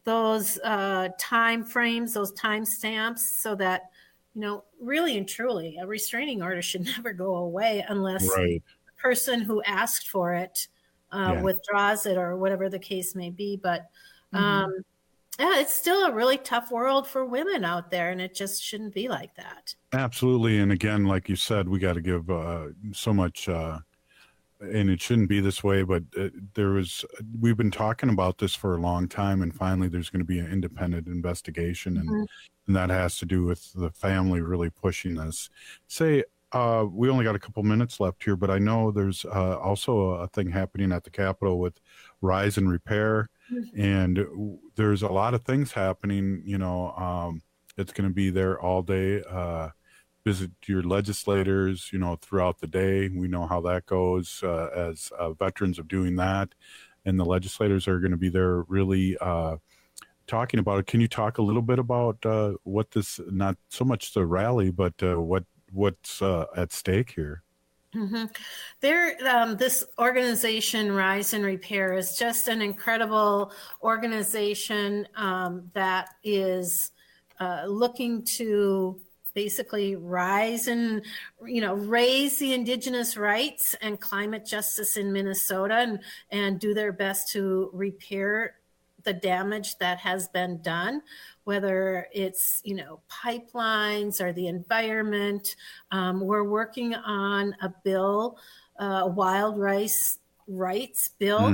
time frames, those time stamps, so that, really and truly, a restraining order should never go away unless the person who asked for it withdraws it or whatever the case may be. But it's still a really tough world for women out there, and it just shouldn't be like that. Absolutely. And again, like you said, we got to give so much, and it shouldn't be this way, but we've been talking about this for a long time, and finally there's going to be an independent investigation, and that has to do with the family really pushing this. Say, we only got a couple minutes left here, but I know there's also a thing happening at the Capitol with Rise and Repair, and there's a lot of things happening. It's going to be there all day. Visit your legislators, throughout the day. We know how that goes as veterans of doing that, and the legislators are going to be there really talking about it. Can you talk a little bit about what this, not so much the rally, but what's at stake here? Mm-hmm. This organization, Rise and Repair, is just an incredible organization that is looking to basically rise and, raise the indigenous rights and climate justice in Minnesota and do their best to repair the damage that has been done, whether it's, pipelines or the environment. We're working on a bill, wild rice rights bill,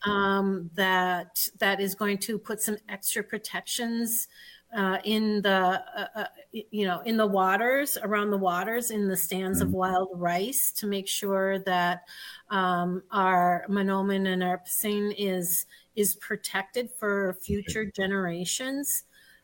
that is going to put some extra protections in the in the waters, around the waters, in the stands of wild rice, to make sure that our Mahnomen and our Pising is protected for future generations.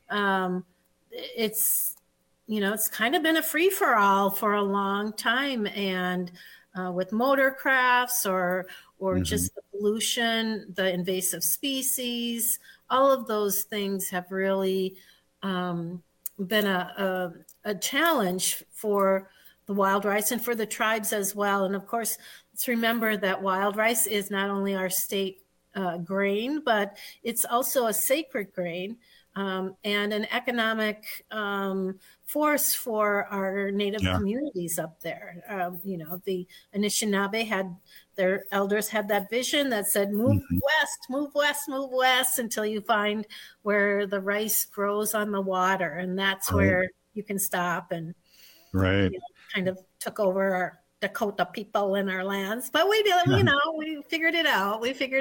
It's kind of been a free for all for a long time, and with motor crafts or just the pollution, the invasive species, all of those things have really been a challenge for the wild rice and for the tribes as well. And of course, let's remember that wild rice is not only our state grain, but it's also a sacred grain and an economic force for our Native communities up there. The Anishinaabe their elders had that vision that said, move west, move west, move west, until you find where the rice grows on the water. And that's where you can stop. And kind of took over our Dakota people in our lands. But we did, we figured it out.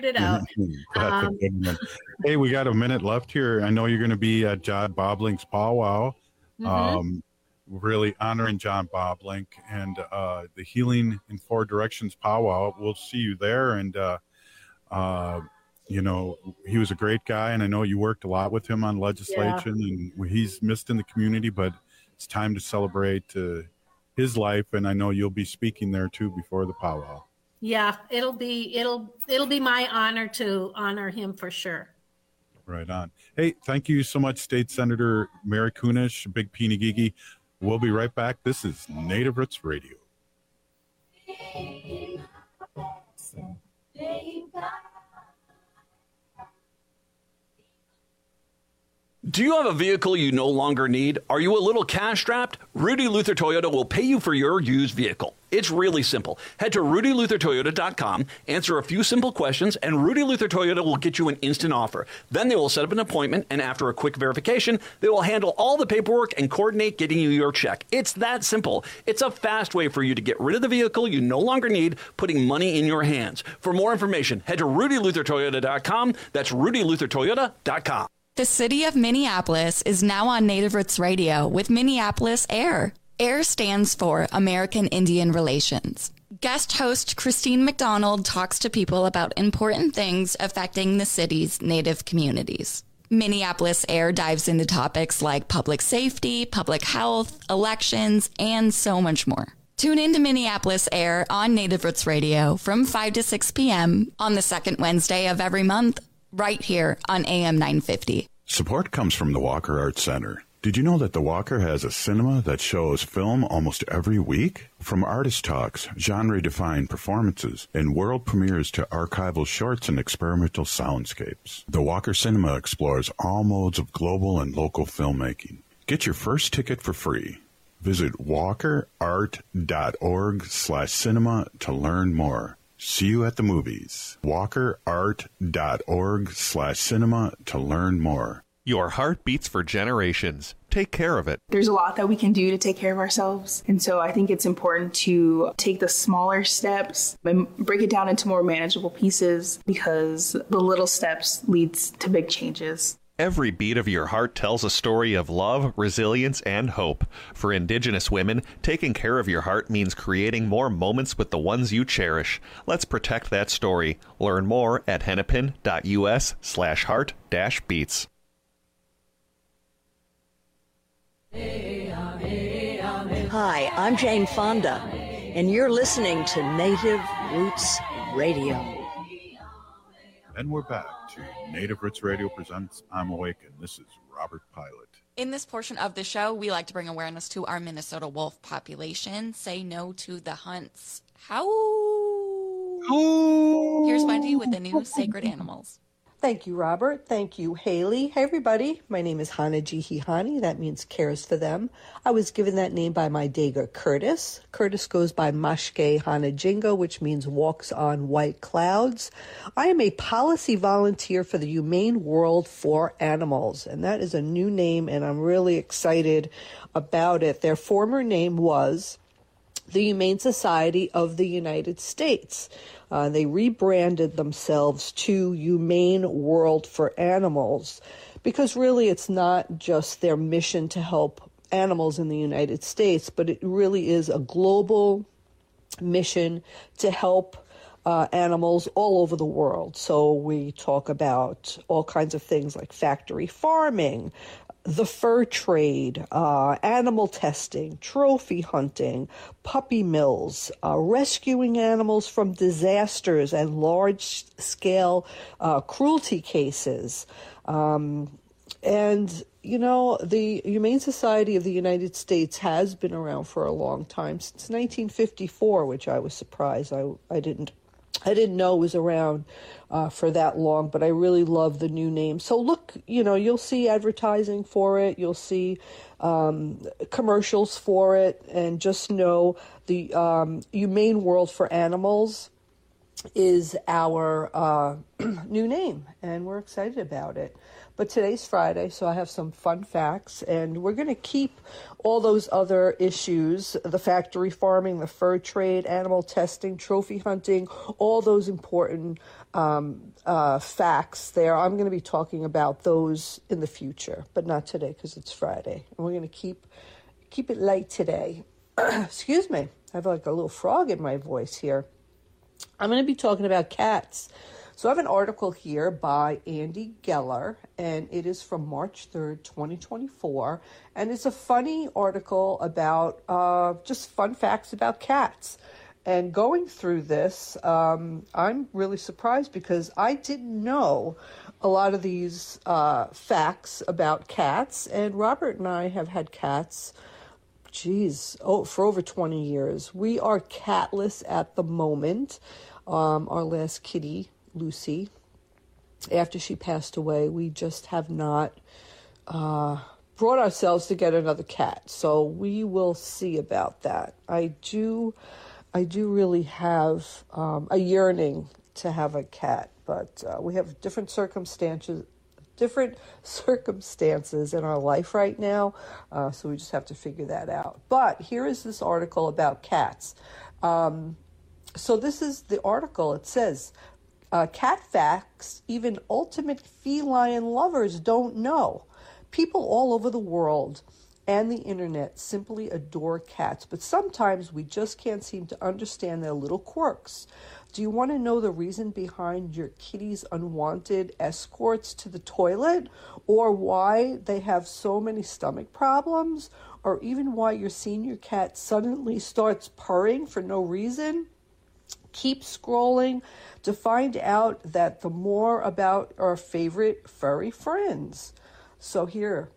Hey, we got a minute left here. I know you're going to be at John Boblink's powwow. Really honoring John Boblink and the Healing in Four Directions powwow. We'll see you there. And, he was a great guy, and I know you worked a lot with him on legislation, and he's missed in the community, but it's time to celebrate his life. And I know you'll be speaking there too before the powwow. Yeah, it'll be my honor to honor him for sure. Right on. Hey, thank you so much, State Senator Mary Kunesh, Big Peenagigi. We'll be right back. This is Native Roots Radio. Do you have a vehicle you no longer need? Are you a little cash strapped? Rudy Luther Toyota will pay you for your used vehicle. It's really simple. Head to RudyLutherToyota.com, answer a few simple questions, and Rudy Luther Toyota will get you an instant offer. Then they will set up an appointment, and after a quick verification, they will handle all the paperwork and coordinate getting you your check. It's that simple. It's a fast way for you to get rid of the vehicle you no longer need, putting money in your hands. For more information, head to RudyLutherToyota.com. That's RudyLutherToyota.com. The city of Minneapolis is now on Native Roots Radio with Minneapolis AIR. AIR stands for American Indian Relations. Guest host Christine McDonald talks to people about important things affecting the city's Native communities. Minneapolis AIR dives into topics like public safety, public health, elections, and so much more. Tune in to Minneapolis AIR on Native Roots Radio from 5 to 6 p.m. on the second Wednesday of every month, right here on AM 950. Support comes from the Walker Arts Center. Did you know that the Walker has a cinema that shows film almost every week? From artist talks, genre-defined performances, and world premieres to archival shorts and experimental soundscapes, the Walker Cinema explores all modes of global and local filmmaking. Get your first ticket for free. Visit walkerart.org/cinema to learn more. See you at the movies. walkerart.org/cinema to learn more. Your heart beats for generations. Take care of it. There's a lot that we can do to take care of ourselves. And so I think it's important to take the smaller steps and break it down into more manageable pieces, because the little steps leads to big changes. Every beat of your heart tells a story of love, resilience, and hope. For Indigenous women, taking care of your heart means creating more moments with the ones you cherish. Let's protect that story. Learn more at hennepin.us/heart-beats. Hi, I'm Jane Fonda, and you're listening to Native Roots Radio. And we're back to Native Roots Radio presents I'm Awake, and this is Robert Pilot. In this portion of the show, we like to bring awareness to our Minnesota wolf population. Say no to the hunts. How? Here's Wendy with the new Sacred Animals. Thank you, Robert. Thank you, Haley. Hey, everybody. My name is Hana Jihihani. That means cares for them. I was given that name by my Dega, Curtis. Curtis goes by Mashke Hana Jingo, which means walks on white clouds. I am a policy volunteer for the Humane World for Animals, and that is a new name, and I'm really excited about it. Their former name was the Humane Society of the United States. They rebranded themselves to Humane World for Animals because really it's not just their mission to help animals in the United States, but it really is a global mission to help animals all over the world. So we talk about all kinds of things like factory farming, the fur trade, animal testing, trophy hunting, puppy mills, rescuing animals from disasters and large-scale cruelty cases. And, you know, the Humane Society of the United States has been around for a long time, since 1954, which I was surprised. I didn't know it was around for that long, but I really love the new name. So look, you know, you'll see advertising for it. You'll see commercials for it. And just know the Humane World for Animals is our new name, and we're excited about it. But today's Friday, so I have some fun facts, and we're going to keep all those other issues, the factory farming, the fur trade, animal testing, trophy hunting, all those important facts there. I'm going to be talking about those in the future, but not today because it's Friday. And we're going to keep it light today. Excuse me. I have like a little frog in my voice here. I'm going to be talking about cats. So I have an article here by Andy Geller, and it is from March 3rd, 2024. And it's a funny article about just fun facts about cats. And going through this, I'm really surprised because I didn't know a lot of these facts about cats. And Robert and I have had cats, for over 20 years. We are catless at the moment. Our last kitty, Lucy, after she passed away, we just have not brought ourselves to get another cat. So we will see about that. I do really have a yearning to have a cat, but we have different circumstances in our life right now, so we just have to figure that out. But here is this article about cats. So this is the article. It says, cat facts even ultimate feline lovers don't know. People all over the world and the internet simply adore cats, but sometimes we just can't seem to understand their little quirks. Do you want to know the reason behind your kitty's unwanted escorts to the toilet, or why they have so many stomach problems, or even why your senior cat suddenly starts purring for no reason? Keep scrolling to find out that the more about our favorite furry friends. So here,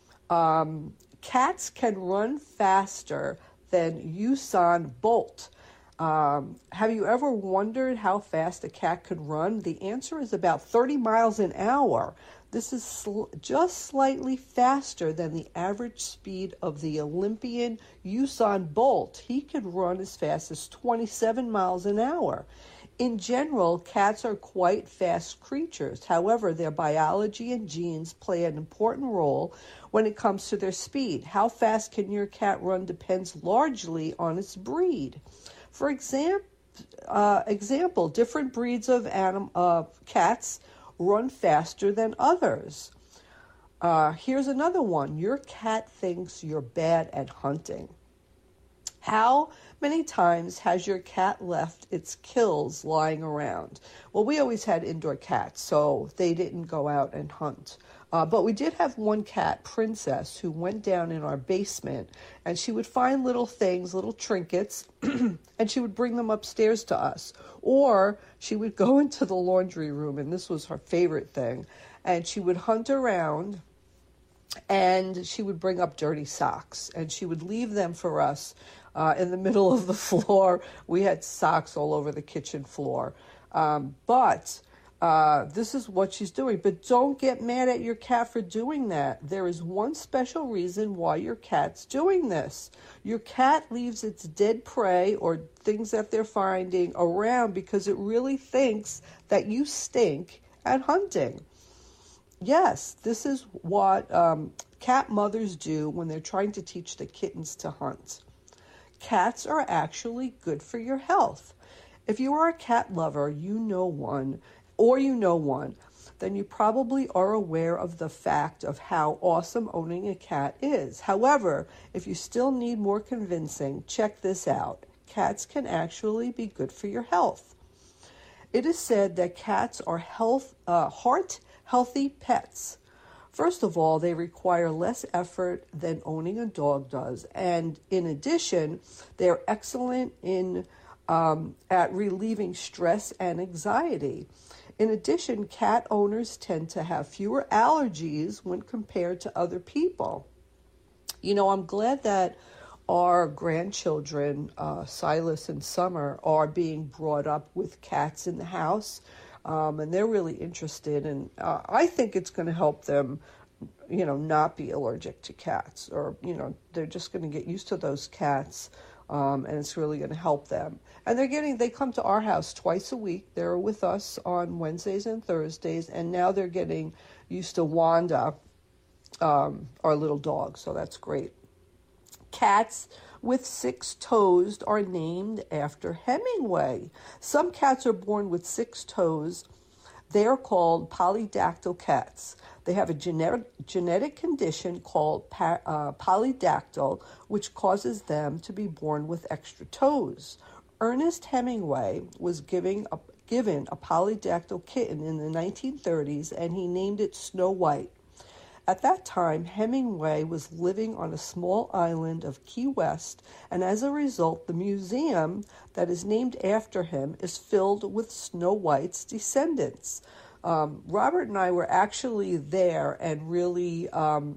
cats can run faster than Usain Bolt. Have you ever wondered how fast a cat could run? The answer is about 30 miles an hour. This is just slightly faster than the average speed of the Olympian Usain Bolt. He could run as fast as 27 miles an hour. In general, cats are quite fast creatures. However, their biology and genes play an important role when it comes to their speed. How fast can your cat run depends largely on its breed. For example, different breeds of cats run faster than others. Here's another one. Your cat thinks you're bad at hunting. How many times has your cat left its kills lying around? Well, we always had indoor cats, so they didn't go out and hunt. But we did have one cat, Princess, who went down in our basement, and she would find little things, little trinkets, and she would bring them upstairs to us. Or she would go into the laundry room, and this was her favorite thing, and she would hunt around, and she would bring up dirty socks, and she would leave them for us in the middle of the floor. We had socks all over the kitchen floor. But this is what she's doing. But don't get mad at your cat for doing that. There is one special reason why your cat's doing this. Your cat leaves its dead prey or things that they're finding around because it really thinks that you stink at hunting. Yes, this is what cat mothers do when they're trying to teach the kittens to hunt. Cats are actually good for your health. If you are a cat lover, you know one, then you probably are aware of the fact of how awesome owning a cat is. However, if you still need more convincing, check this out. Cats can actually be good for your health. It is said that cats are heart-healthy pets. First of all, they require less effort than owning a dog does. And in addition, they're excellent at relieving stress and anxiety. In addition, cat owners tend to have fewer allergies when compared to other people. You know, I'm glad that our grandchildren, Silas and Summer, are being brought up with cats in the house. And they're really interested, and I think it's going to help them, not be allergic to cats, or, they're just going to get used to those cats, and it's really going to help them. And they come to our house twice a week. They're with us on Wednesdays and Thursdays, and now they're getting used to Wanda, our little dog, so that's great. Cats with 6 toes are named after Hemingway. Some cats are born with 6 toes. They are called polydactyl cats. They have a genetic condition called polydactyl, which causes them to be born with extra toes. Ernest Hemingway was given a polydactyl kitten in the 1930s, and he named it Snow White. At that time, Hemingway was living on a small island of Key West, and as a result, the museum that is named after him is filled with Snow White's descendants. Robert and I were actually there and really,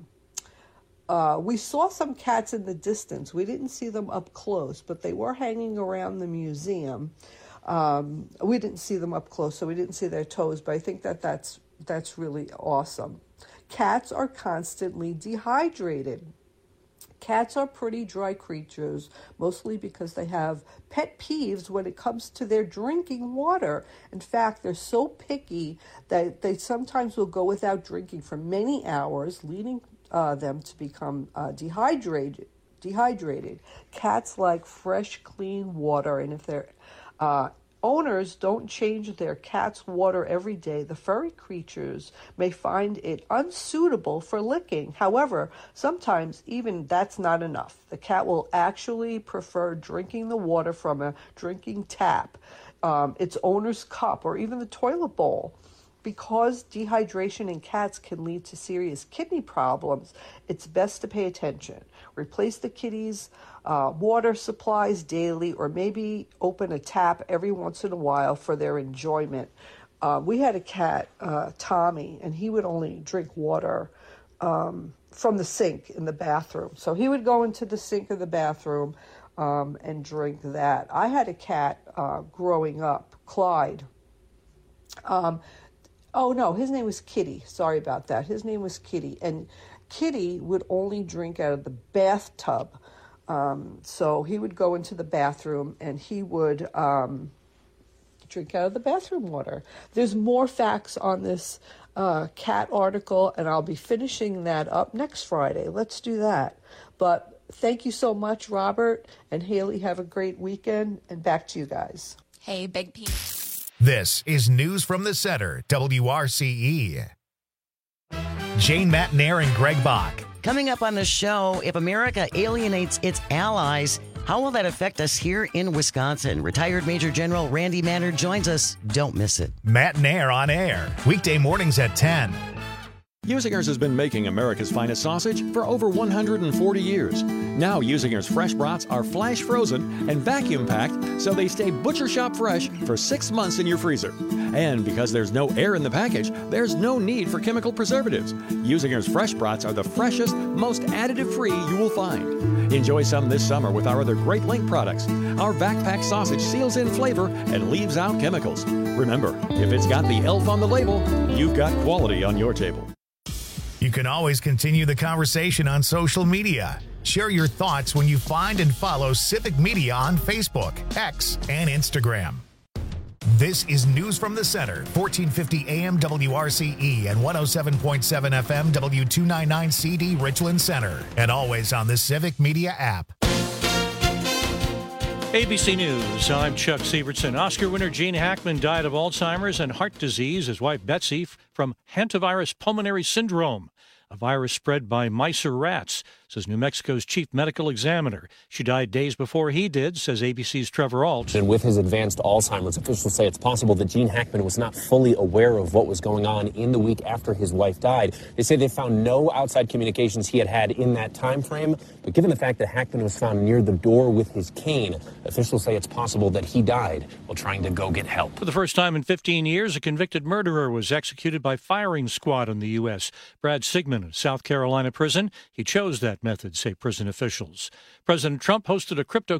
we saw some cats in the distance. We didn't see them up close, but they were hanging around the museum. We didn't see them up close, so we didn't see their toes, but I think that's really awesome. Cats are constantly dehydrated. Cats are pretty dry creatures, mostly because they have pet peeves when it comes to their drinking water. In fact, they're so picky that they sometimes will go without drinking for many hours, leading them to become dehydrated. Cats like fresh, clean water, and if their owners don't change their cat's water every day, the furry creatures may find it unsuitable for licking. However, sometimes even that's not enough. The cat will actually prefer drinking the water from a drinking tap, its owner's cup, or even the toilet bowl. Because dehydration in cats can lead to serious kidney problems, it's best to pay attention. Replace the kitty's water supplies daily, or maybe open a tap every once in a while for their enjoyment. We had a cat, Tommy, and he would only drink water from the sink in the bathroom. So he would go into the sink of the bathroom and drink that. I had a cat growing up, Clyde. Oh, no, his name was Kitty. Sorry about that. His name was Kitty. And Kitty would only drink out of the bathtub. So he would go into the bathroom and he would drink out of the bathroom water. There's more facts on this cat article, and I'll be finishing that up next Friday. Let's do that. But thank you so much, Robert and Haley. Have a great weekend, and back to you guys. Hey, Big P. This is News from the Center, WRCE. Jane Matnair and Greg Bach. Coming up on the show, if America alienates its allies, how will that affect us here in Wisconsin? Retired Major General Randy Manner joins us. Don't miss it. Matnair on air, weekday mornings at 10. Usinger's has been making America's finest sausage for over 140 years. Now Usinger's fresh brats are flash frozen and vacuum packed so they stay butcher shop fresh for 6 months in your freezer. And because there's no air in the package, there's no need for chemical preservatives. Usinger's fresh brats are the freshest, most additive-free you will find. Enjoy some this summer with our other Great Link products. Our vac-packed sausage seals in flavor and leaves out chemicals. Remember, if it's got the elf on the label, you've got quality on your table. You can always continue the conversation on social media. Share your thoughts when you find and follow Civic Media on Facebook, X, and Instagram. This is News from the Center, 1450 AM WRCE and 107.7 FM W299CD Richland Center, and always on the Civic Media app. ABC News, I'm Chuck Sievertson. Oscar winner Gene Hackman died of Alzheimer's and heart disease. His wife Betsy from hantavirus pulmonary syndrome, a virus spread by mice or rats, says New Mexico's chief medical examiner. She died days before he did, says ABC's Trevor Alt. And with his advanced Alzheimer's, officials say it's possible that Gene Hackman was not fully aware of what was going on in the week after his wife died. They say they found no outside communications he had in that time frame, but given the fact that Hackman was found near the door with his cane, officials say it's possible that he died while trying to go get help. For the first time in 15 years, a convicted murderer was executed by firing squad in the U.S. Brad Sigmund of South Carolina prison. He chose that method, say prison officials. President Trump hosted a crypto